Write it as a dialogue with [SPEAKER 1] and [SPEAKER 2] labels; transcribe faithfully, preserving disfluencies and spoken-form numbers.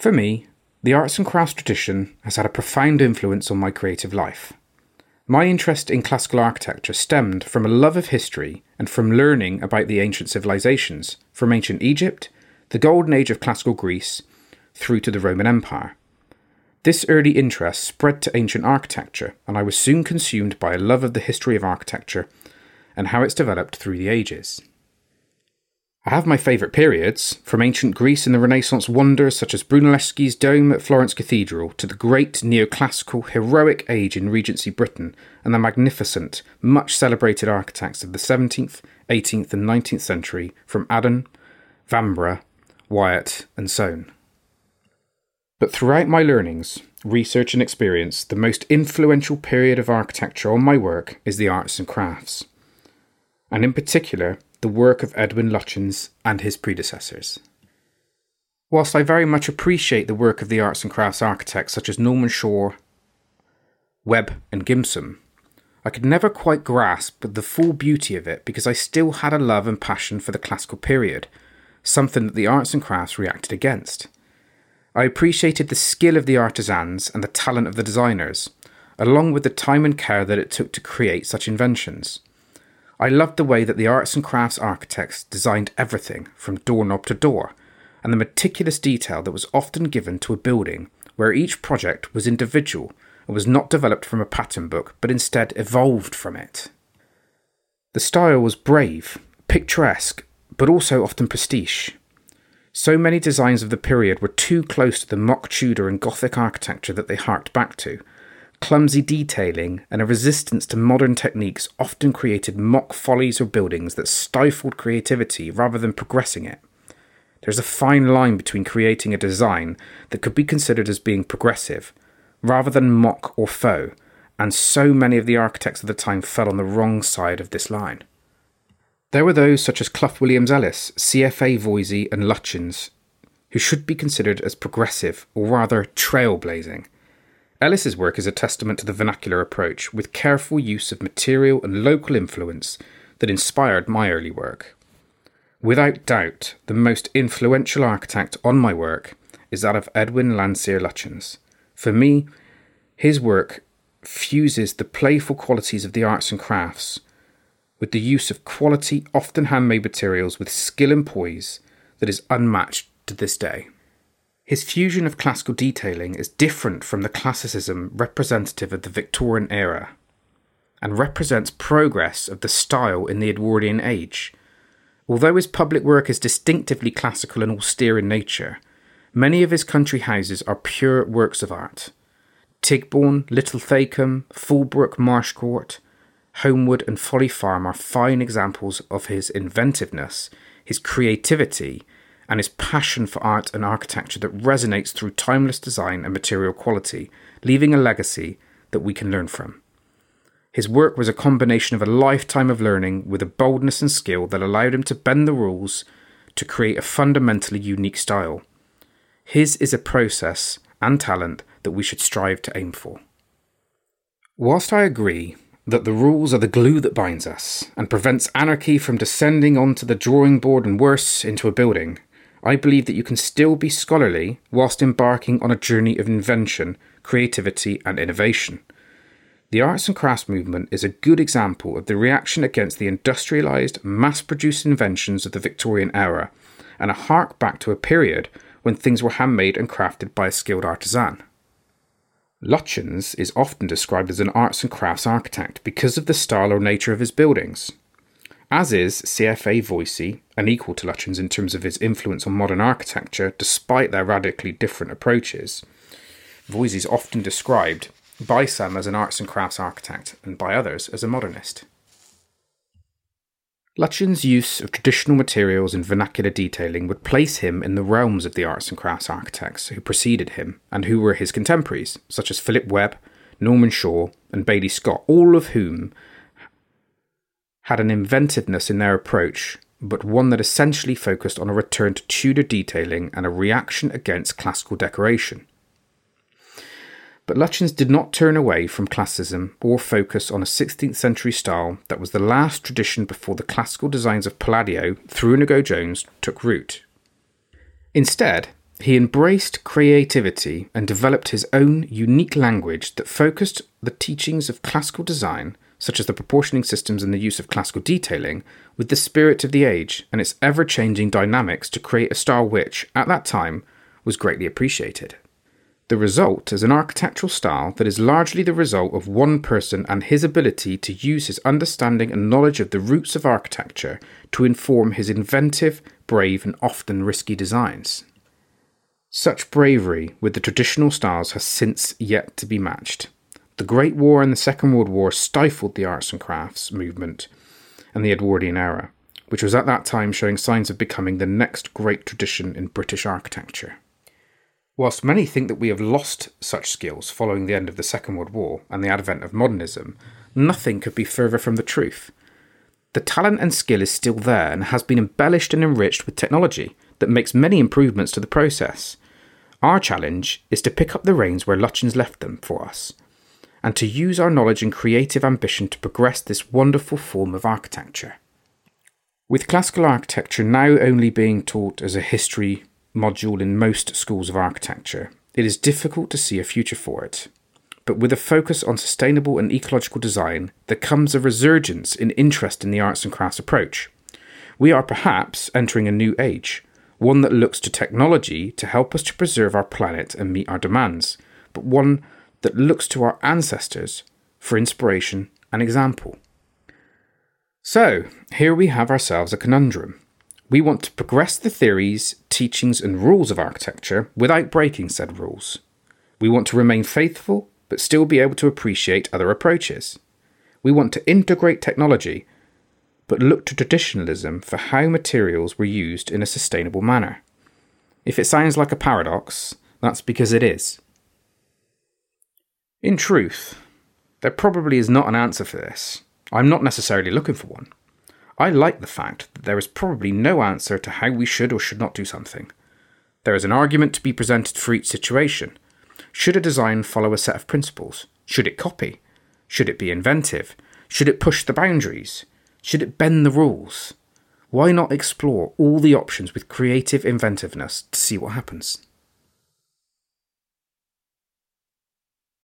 [SPEAKER 1] For me, the arts and crafts tradition has had a profound influence on my creative life. My interest in classical architecture stemmed from a love of history and from learning about the ancient civilizations, from ancient Egypt, the golden age of classical Greece, through to the Roman Empire. This early interest spread to ancient architecture, and I was soon consumed by a love of the history of architecture and how it's developed through the ages. I have my favourite periods, from ancient Greece and the Renaissance wonders such as Brunelleschi's dome at Florence Cathedral to the great neoclassical heroic age in Regency Britain and the magnificent, much celebrated architects of the seventeenth, eighteenth and nineteenth century from Adorn, Vanbrugh, Wyatt and Soane. But throughout my learnings, research and experience, the most influential period of architecture on my work is the arts and crafts, and in particular the work of Edwin Lutyens and his predecessors. Whilst I very much appreciate the work of the arts and crafts architects such as Norman Shaw, Webb and Gimson, I could never quite grasp the full beauty of it because I still had a love and passion for the classical period, something that the arts and crafts reacted against. I appreciated the skill of the artisans and the talent of the designers, along with the time and care that it took to create such inventions. I loved the way that the arts and crafts architects designed everything from doorknob to door, and the meticulous detail that was often given to a building where each project was individual and was not developed from a pattern book but instead evolved from it. The style was brave, picturesque, but also often prestige. So many designs of the period were too close to the mock Tudor and Gothic architecture that they harked back to. Clumsy detailing and a resistance to modern techniques often created mock follies or buildings that stifled creativity rather than progressing it. There's a fine line between creating a design that could be considered as being progressive, rather than mock or faux, and so many of the architects of the time fell on the wrong side of this line. There were those such as Clough Williams Ellis, C F A Voysey and Lutyens, who should be considered as progressive, or rather trailblazing. Ellis's work is a testament to the vernacular approach, with careful use of material and local influence that inspired my early work. Without doubt, the most influential architect on my work is that of Edwin Landseer Lutyens. For me, his work fuses the playful qualities of the arts and crafts with the use of quality, often handmade materials with skill and poise that is unmatched to this day. His fusion of classical detailing is different from the classicism representative of the Victorian era, and represents progress of the style in the Edwardian age. Although his public work is distinctively classical and austere in nature, many of his country houses are pure works of art. Tigbourne, Little Thacombe, Fulbrook Marsh Court, Homewood and Folly Farm are fine examples of his inventiveness, his creativity, and his passion for art and architecture that resonates through timeless design and material quality, leaving a legacy that we can learn from. His work was a combination of a lifetime of learning with a boldness and skill that allowed him to bend the rules to create a fundamentally unique style. His is a process and talent that we should strive to aim for. Whilst I agree that the rules are the glue that binds us and prevents anarchy from descending onto the drawing board and worse into a building, I believe that you can still be scholarly whilst embarking on a journey of invention, creativity and innovation. The arts and crafts movement is a good example of the reaction against the industrialised, mass-produced inventions of the Victorian era, and a hark back to a period when things were handmade and crafted by a skilled artisan. Lutyens is often described as an arts and crafts architect because of the style or nature of his buildings. As is C F A Voysey, and equal to Lutyens in terms of his influence on modern architecture despite their radically different approaches. Voysey is often described by some as an arts and crafts architect and by others as a modernist. Lutyens' use of traditional materials and vernacular detailing would place him in the realms of the arts and crafts architects who preceded him and who were his contemporaries, such as Philip Webb, Norman Shaw and Bailey Scott, all of whom had an inventiveness in their approach, but one that essentially focused on a return to Tudor detailing and a reaction against classical decoration. But Lutyens did not turn away from classicism or focus on a sixteenth century style that was the last tradition before the classical designs of Palladio through Inigo Jones took root. Instead, He embraced creativity and developed his own unique language that focused the teachings of classical design, such as the proportioning systems and the use of classical detailing, with the spirit of the age and its ever-changing dynamics to create a style which, at that time, was greatly appreciated. The result is an architectural style that is largely the result of one person and his ability to use his understanding and knowledge of the roots of architecture to inform his inventive, brave and often risky designs. Such bravery with the traditional styles has since yet to be matched. The Great War and the Second World War stifled the arts and crafts movement and the Edwardian era, which was at that time showing signs of becoming the next great tradition in British architecture. Whilst many think that we have lost such skills following the end of the Second World War and the advent of modernism, nothing could be further from the truth. The talent and skill is still there and has been embellished and enriched with technology that makes many improvements to the process. Our challenge is to pick up the reins where Lutyens left them for us, and to use our knowledge and creative ambition to progress this wonderful form of architecture. With classical architecture now only being taught as a history module in most schools of architecture, it is difficult to see a future for it. But with a focus on sustainable and ecological design, there comes a resurgence in interest in the arts and crafts approach. We are perhaps entering a new age, one that looks to technology to help us to preserve our planet and meet our demands, but one that looks to our ancestors for inspiration and example. So, here we have ourselves a conundrum. We want to progress the theories, teachings and rules of architecture without breaking said rules. We want to remain faithful but still be able to appreciate other approaches. We want to integrate technology but look to traditionalism for how materials were used in a sustainable manner. If it sounds like a paradox, that's because it is. In truth, there probably is not an answer for this. I'm not necessarily looking for one. I like the fact that there is probably no answer to how we should or should not do something. There is an argument to be presented for each situation. Should a design follow a set of principles? Should it copy? Should it be inventive? Should it push the boundaries? Should it bend the rules? Why not explore all the options with creative inventiveness to see what happens?